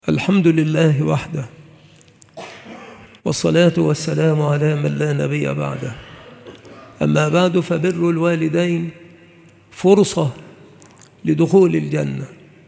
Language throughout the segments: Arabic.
الحمد لله وحده، والصلاة والسلام على من لا نبي بعده. أما بعد، فبر الوالدين فرصة لدخول الجنة.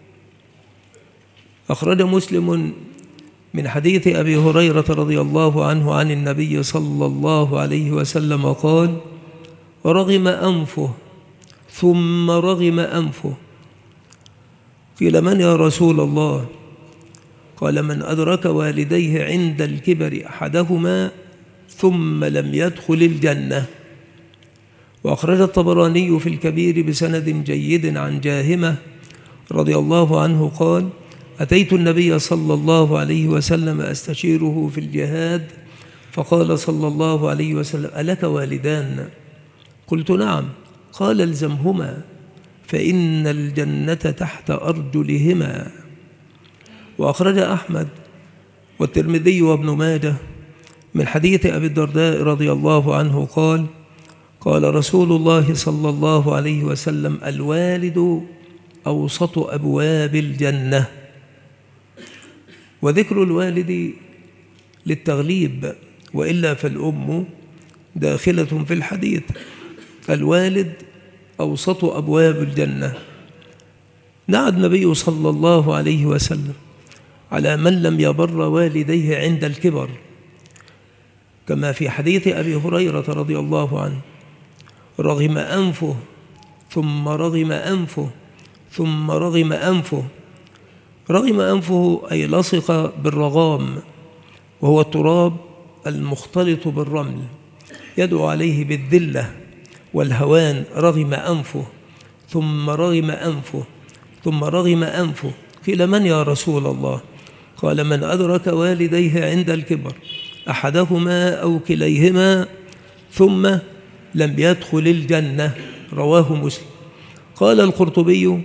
أخرج مسلم من حديث أبي هريرة رضي الله عنه عن النبي صلى الله عليه وسلم قال: رغم أنفه ثم رغم أنفه. قيل: من يا رسول الله؟ قال: من أدرك والديه عند الكبر أحدهما ثم لم يدخل الجنة. وأخرج الطبراني في الكبير بسند جيد عن جاهمة رضي الله عنه قال: أتيت النبي صلى الله عليه وسلم أستشيره في الجهاد، فقال صلى الله عليه وسلم: ألك والدان؟ قلت: نعم. قال: الزمهما فإن الجنة تحت أرجلهما. وأخرج أحمد والترمذي وابن ماجه من حديث أبي الدرداء رضي الله عنه قال: قال رسول الله صلى الله عليه وسلم: الوالد أوسط أبواب الجنة. وذكر الوالد للتغليب، وإلا فالأم داخلة في الحديث. الوالد أوسط أبواب الجنة. نعى النبي صلى الله عليه وسلم على من لم يبر والديه عند الكبر، كما في حديث أبي هريرة رضي الله عنه: رغم أنفه ثم رغم أنفه ثم رغم أنفه. رغم أنفه أي لصق بالرغام، وهو التراب المختلط بالرمل، يدعو عليه بالذلة والهوان. رغم أنفه ثم رغم أنفه ثم رغم أنفه. قيل: من يا رسول الله؟ قال: من أدرك والديه عند الكبر أحدهما أو كليهما ثم لم يدخل الجنة. رواه مسلم. قال القرطبي: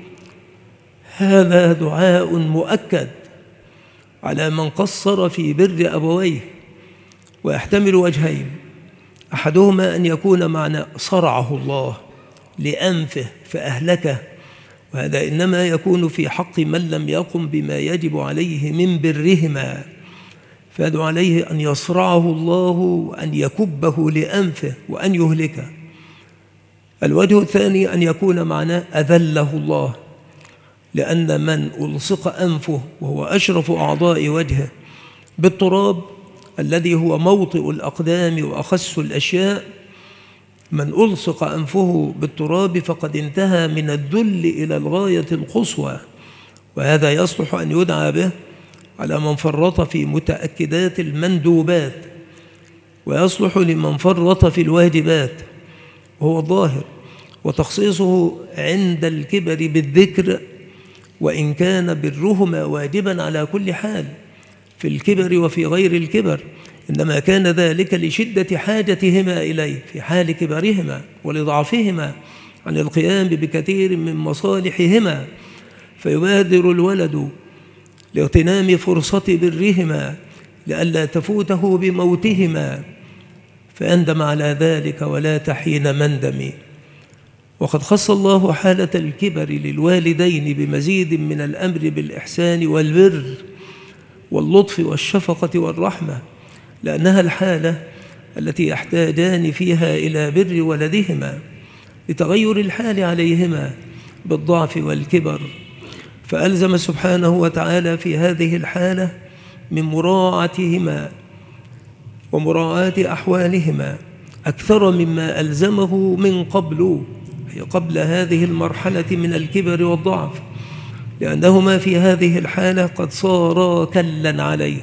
هذا دعاء مؤكد على من قصر في بر أبويه، ويحتمل وجهين: أحدهما أن يكون معنى صرعه الله لأنفه فأهلكه، وهذا إنما يكون في حق من لم يقم بما يجب عليه من برهما، فيدعو عليه أن يصرعه الله وأن يكبه لأنفه وأن يهلكه. الوجه الثاني أن يكون معناه أذله الله، لأن من ألصق أنفه، وهو أشرف أعضاء وجهه، بالتراب الذي هو موطئ الأقدام وأخس الأشياء، من ألصق أنفه بالتراب فقد انتهى من الذل إلى الغاية القصوى، وهذا يصلح أن يدعى به على من فرط في متأكدات المندوبات، ويصلح لمن فرط في الواجبات، وهو الظاهر. وتخصيصه عند الكبر بالذكر، وإن كان برهما واجبا على كل حال في الكبر وفي غير الكبر، إنما كان ذلك لشدة حاجتهما إليه في حال كبرهما ولضعفهما عن القيام بكثير من مصالحهما، فيبادر الولد لاغتنام فرصة برهما لئلا تفوته بموتهما، فأندم على ذلك ولا تحين مندم. وقد خص الله حالة الكبر للوالدين بمزيد من الأمر بالإحسان والبر واللطف والشفقة والرحمة، لأنها الحالة التي يحتاجان فيها إلى بر ولدهما لتغير الحال عليهما بالضعف والكبر، فألزم سبحانه وتعالى في هذه الحالة من مراعاتهما ومراعاة أحوالهما أكثر مما ألزمه من قبل، أي قبل هذه المرحلة من الكبر والضعف، لأنهما في هذه الحالة قد صارا كلا عليه،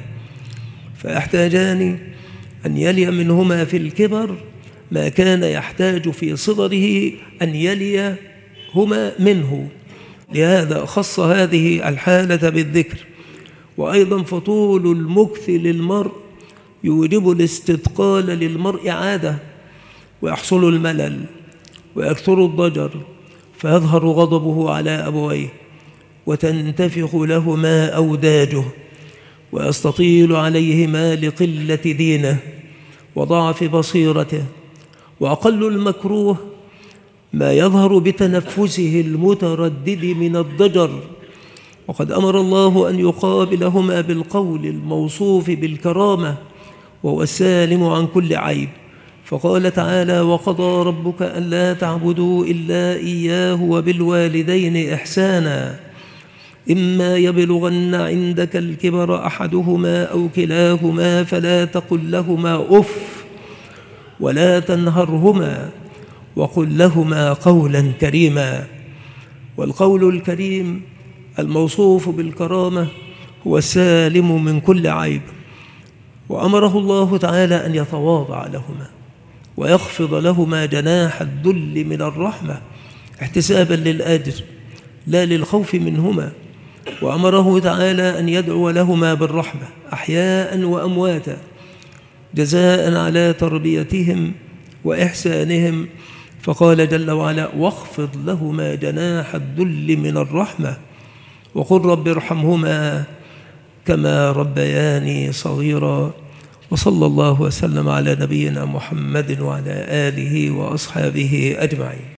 فيحتاجان أن يلي منهما في الكبر ما كان يحتاج في صغره أن يلي هما منه. لهذا خص هذه الحالة بالذكر. وأيضا فطول المكث للمرء يوجب الاستثقال للمرء عادة، ويحصل الملل ويكثر الضجر، فيظهر غضبه على أبويه وتنتفخ لهما أوداجه، ويستطيل عليهما لقلة دينه وضعف بصيرته. وأقل المكروه ما يظهر بتنفسه المتردد من الضجر وقد أمر الله أن يقابلهما بالقول الموصوف بالكرامة وهو السالم عن كل عيب، فقال تعالى: وقضى ربك ألا تعبدوا إلا إياه وبالوالدين إحسانا إما يبلغن عندك الكبر أحدهما أو كلاهما فلا تقل لهما أف ولا تنهرهما وقل لهما قولا كريما. والقول الكريم الموصوف بالكرامة هو السالم من كل عيب، وأمره الله تعالى أن يتواضع لهما ويخفض لهما جناح الذل من الرحمة احتسابا للأجر لا للخوف منهما، وأمره تعالى أن يدعو لهما بالرحمة أحياء وأمواتا جزاء على تربيتهم وإحسانهم، فقال جل وعلا: واخفض لهما جناح الذل من الرحمة وقل رب ارحمهما كما ربياني صغيرا. وصلى الله وسلم على نبينا محمد وعلى آله وأصحابه أجمعين.